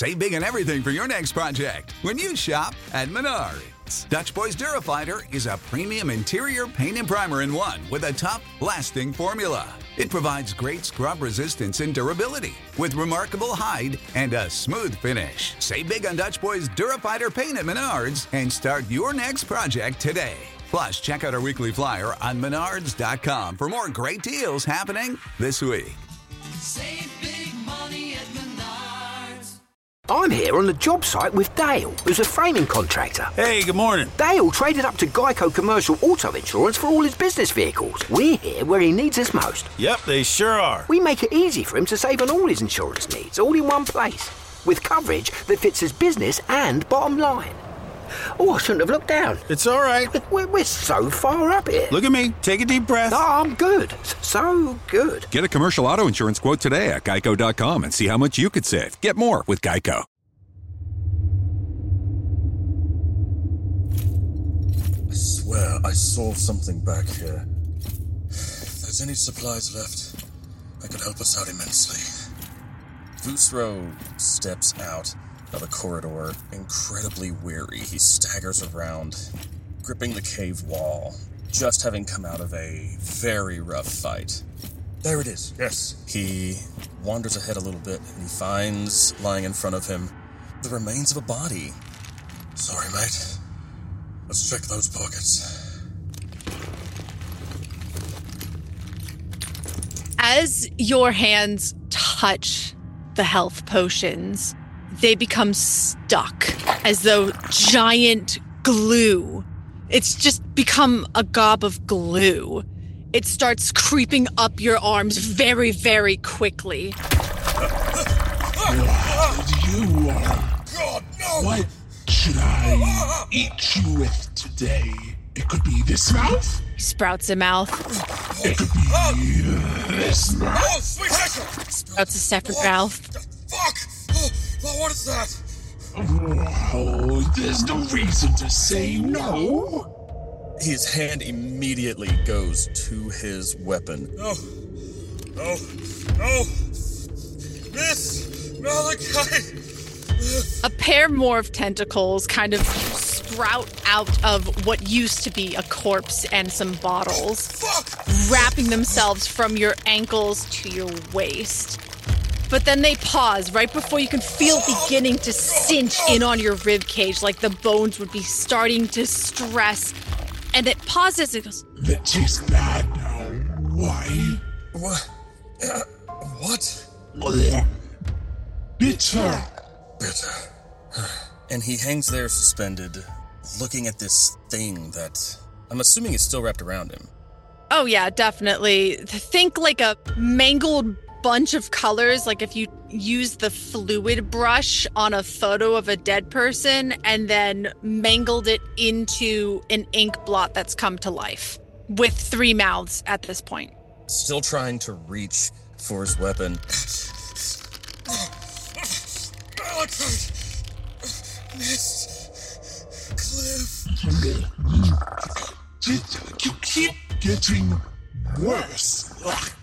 Save big on everything for your next project when you shop at Menards. Dutch Boys Durafighter is a premium interior paint and primer in one with a tough, lasting formula. It provides great scrub resistance and durability with remarkable hide and a smooth finish. Save big on Dutch Boys Durafighter paint at Menards and start your next project today. Plus, check out our weekly flyer on Menards.com for more great deals happening this week. Save big money at Menards. I'm here on the job site with Dale, who's a framing contractor. Hey, good morning. Dale traded up to Geico Commercial Auto Insurance for all his business vehicles. We're here where he needs us most. Yep, they sure are. We make it easy for him to save on all his insurance needs, all in one place, with coverage that fits his business and bottom line. Oh, I shouldn't have looked down. It's all right. We're so far up here. Look at me. Take a deep breath. Oh, I'm good. So good. Get a commercial auto insurance quote today at geico.com and see how much you could save. Get more with Geico. I swear I saw something back here. If there's any supplies left, that could help us out immensely. Vusro steps out of the corridor, incredibly weary. He staggers around, gripping the cave wall, just having come out of a very rough fight. There it is, yes. He wanders ahead a little bit, and he finds, lying in front of him, the remains of a body. Sorry, mate. Let's check those pockets. As your hands touch the health potions, they become stuck as though giant glue. It's just become a gob of glue. It starts creeping up your arms very, very quickly. You are. God, no! What should I eat you with today? It could be this mouth? He sprouts a mouth. It could be this mouth. Oh, sweet heck! Sprouts a separate mouth. Fuck! Oh, what is that? Oh, there's no reason to say no. His hand immediately goes to his weapon. No. No. No. Miss Malachi! A pair more of tentacles kind of sprout out of what used to be a corpse and some bottles, wrapping themselves from your ankles to your waist. But then they pause right before you can feel it beginning to cinch in on your rib cage, like the bones would be starting to stress. And it pauses and goes, That tastes bad now. Why? What? What? Bitter. Bitter. And he hangs there suspended, looking at this thing that I'm assuming is still wrapped around him. oh yeah, definitely. Think like a mangled bunch of colors, like if you use the fluid brush on a photo of a dead person and then mangled it into an ink blot that's come to life with 3 mouths at this point. Still trying to reach for his weapon. Malachite! Missed! Cliff! You keep getting worse.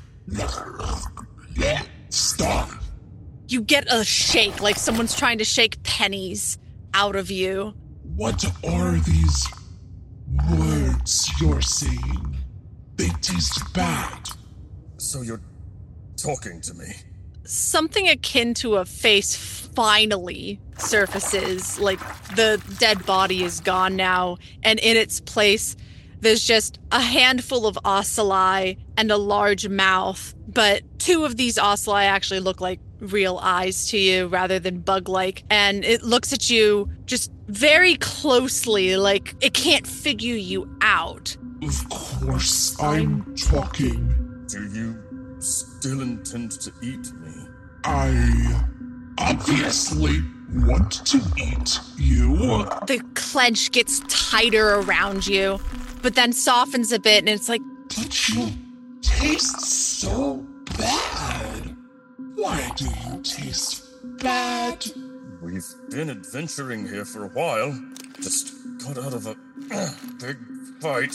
Stop. You get a shake, like someone's trying to shake pennies out of you. What are these words you're saying? They taste bad. So you're talking to me? Something akin to a face finally surfaces, like the dead body is gone now, and in its place, there's just a handful of ocelli and a large mouth, but 2 of these ocelli actually look like real eyes to you rather than bug-like, and it looks at you just very closely, like it can't figure you out. Of course, I'm talking. Do you still intend to eat me? I obviously want to eat you. The clench gets tighter around you, but then softens a bit, and it's like, But you taste so bad. Why do you taste bad? We've been adventuring here for a while. Just got out of a big fight.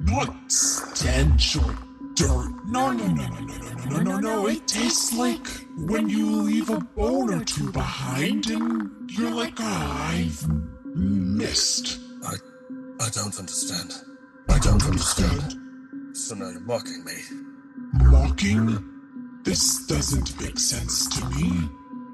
Not stench or dirt. No. It tastes like when you leave a bone or two behind and you're like, I've missed. I don't understand. I don't understand. So now you're mocking me. Mocking? This doesn't make sense to me.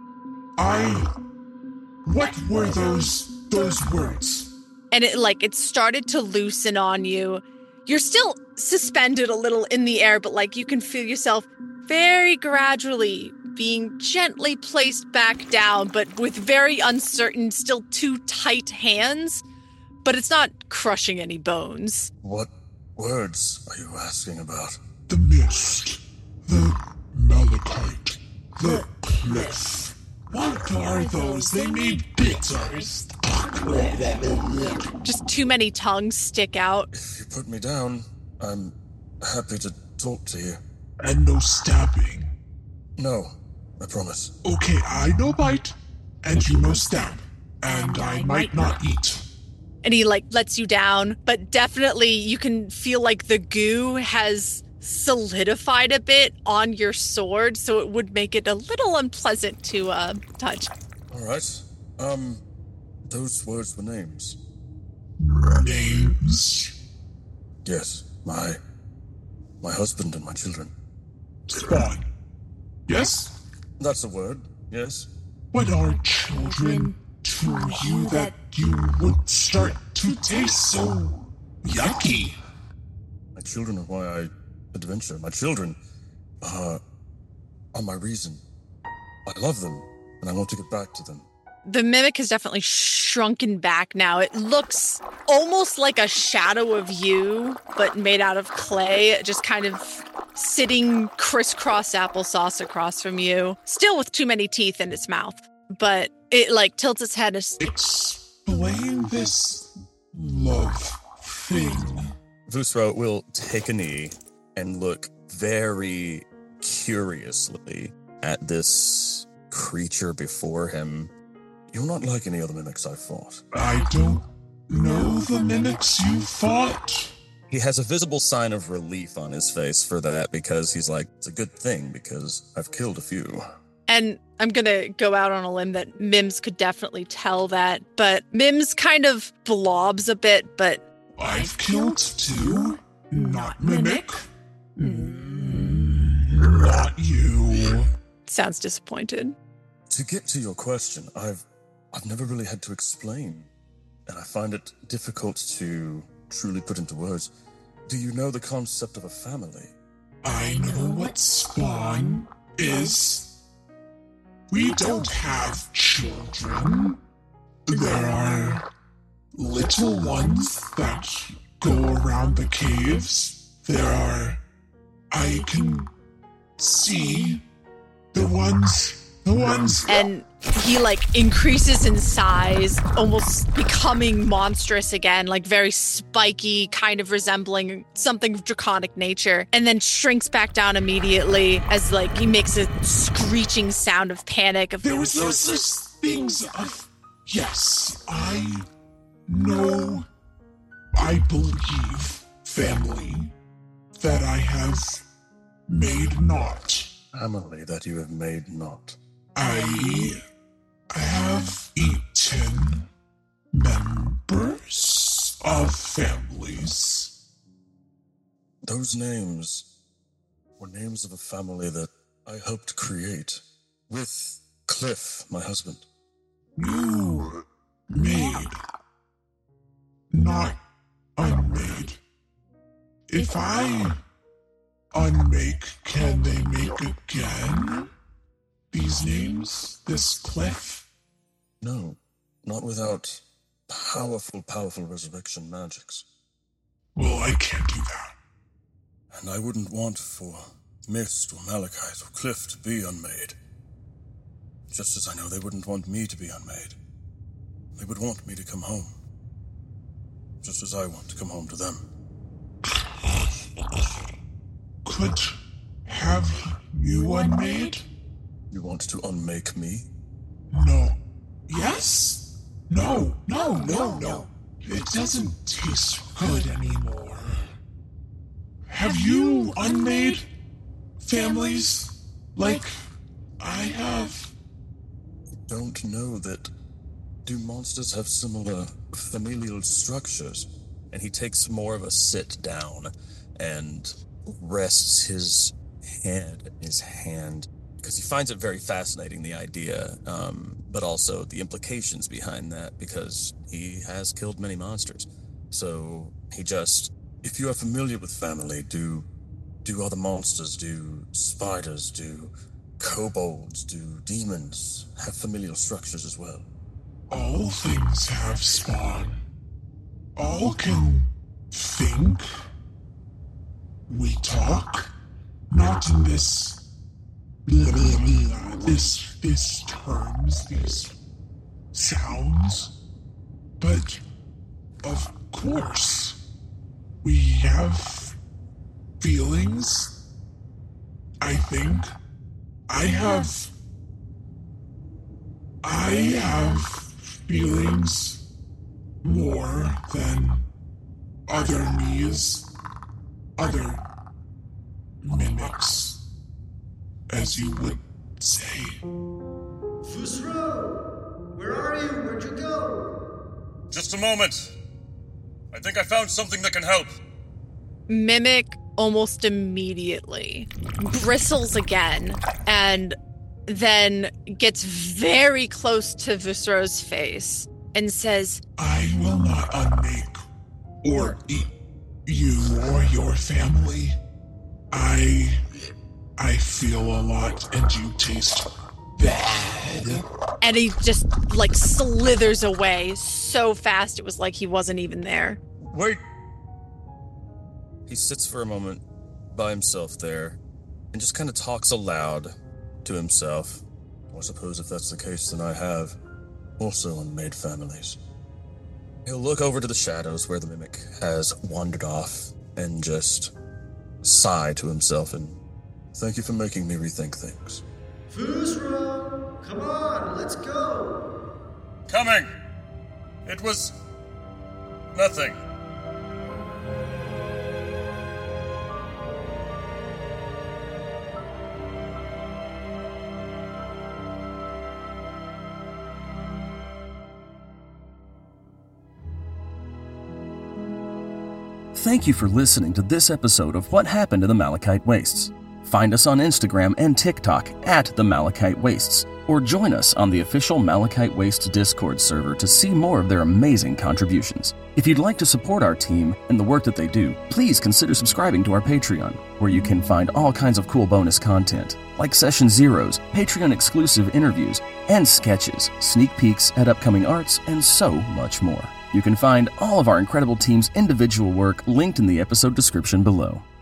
What were those words? And it started to loosen on you. You're still suspended a little in the air, but you can feel yourself very gradually being gently placed back down, but with very uncertain, still too tight hands. But it's not crushing any bones. What words are you asking about? The mist, the malachite, the cliff. What are those? They made bitters. Just too many tongues stick out. If you put me down, I'm happy to talk to you. And no stabbing. No, I promise. Okay, I no bite, and you no stab. And I might not eat. And he lets you down, but definitely you can feel like the goo has solidified a bit on your sword, so it would make it a little unpleasant to touch. All right. Those words were names. Names? Yes, my husband and my children. Spawn. Yes? That's a word, yes. What are children to you that you would start to taste so yucky? My children are why I adventure. My children are my reason. I love them, and I want to get back to them. The mimic has definitely shrunken back now. It looks almost like a shadow of you, but made out of clay, just kind of sitting crisscross applesauce across from you. Still with too many teeth in its mouth, but it tilts its head. Explain this love thing. Vusro will take a knee and look very curiously at this creature before him. You're not like any other mimics I've fought. I don't know the mimics you fought. He has a visible sign of relief on his face for that, because he's like, it's a good thing because I've killed a few. And I'm going to go out on a limb that Mims could definitely tell that, but Mims kind of blobs a bit, but... I've killed two, not mimic. Not you. Sounds disappointed. To get to your question, I've never really had to explain, and I find it difficult to truly put into words. Do you know the concept of a family? I know what spawn is. We don't have children. There are little ones that go around the caves. I can see the ones. And he increases in size, almost becoming monstrous again, very spiky, kind of resembling something of draconic nature, and then shrinks back down immediately as he makes a screeching sound of panic. There was those things of... Yes, I know, I believe, family, that I have made not. Family that you have made not. I have eaten members of families. Those names were names of a family that I helped create with Cliff, my husband. You made, not unmade. If I unmake, can they make again? These names? This Cliff? No, not without powerful resurrection magics. Well, I can't do that. And I wouldn't want for Mist or Malachite or Cliff to be unmade. Just as I know they wouldn't want me to be unmade. They would want me to come home. Just as I want to come home to them. Could have you unmade? You want to unmake me? No. Yes? No. It doesn't taste good anymore. Have you unmade families? Don't know that. Do monsters have similar familial structures? And he takes more of a sit down and rests his head in his hand because he finds it very fascinating, the idea, but also the implications behind that, because he has killed many monsters. So he just, if you are familiar with family, do other monsters, do spiders, do kobolds, do demons have familial structures as well? All things have spawn. All can think. We talk. Not in this terms, these sounds. But, of course, we have feelings. I think. I have feelings more than other me's, other mimics, as you would say. Fusro, where are you? Where'd you go? Just a moment. I think I found something that can help. Mimic almost immediately bristles again and then gets very close to Vusro's face and says, I will not unmake or eat you or your family. I feel a lot and you taste bad. And he just slithers away so fast it was like he wasn't even there. Wait. He sits for a moment by himself there and just kind of talks aloud to himself. I suppose if that's the case, then I have also unmade families. He'll look over to the shadows where the mimic has wandered off and just sigh to himself and thank you for making me rethink things. Fusro, come on, let's go. Coming! It was nothing. Thank you for listening to this episode of What Happened to the Malachite Wastes. Find us on Instagram and TikTok at the Malachite Wastes, or join us on the official Malachite Wastes Discord server to see more of their amazing contributions. If you'd like to support our team and the work that they do, please consider subscribing to our Patreon, where you can find all kinds of cool bonus content, like Session Zeros, Patreon-exclusive interviews, and sketches, sneak peeks at upcoming arts, and so much more. You can find all of our incredible team's individual work linked in the episode description below.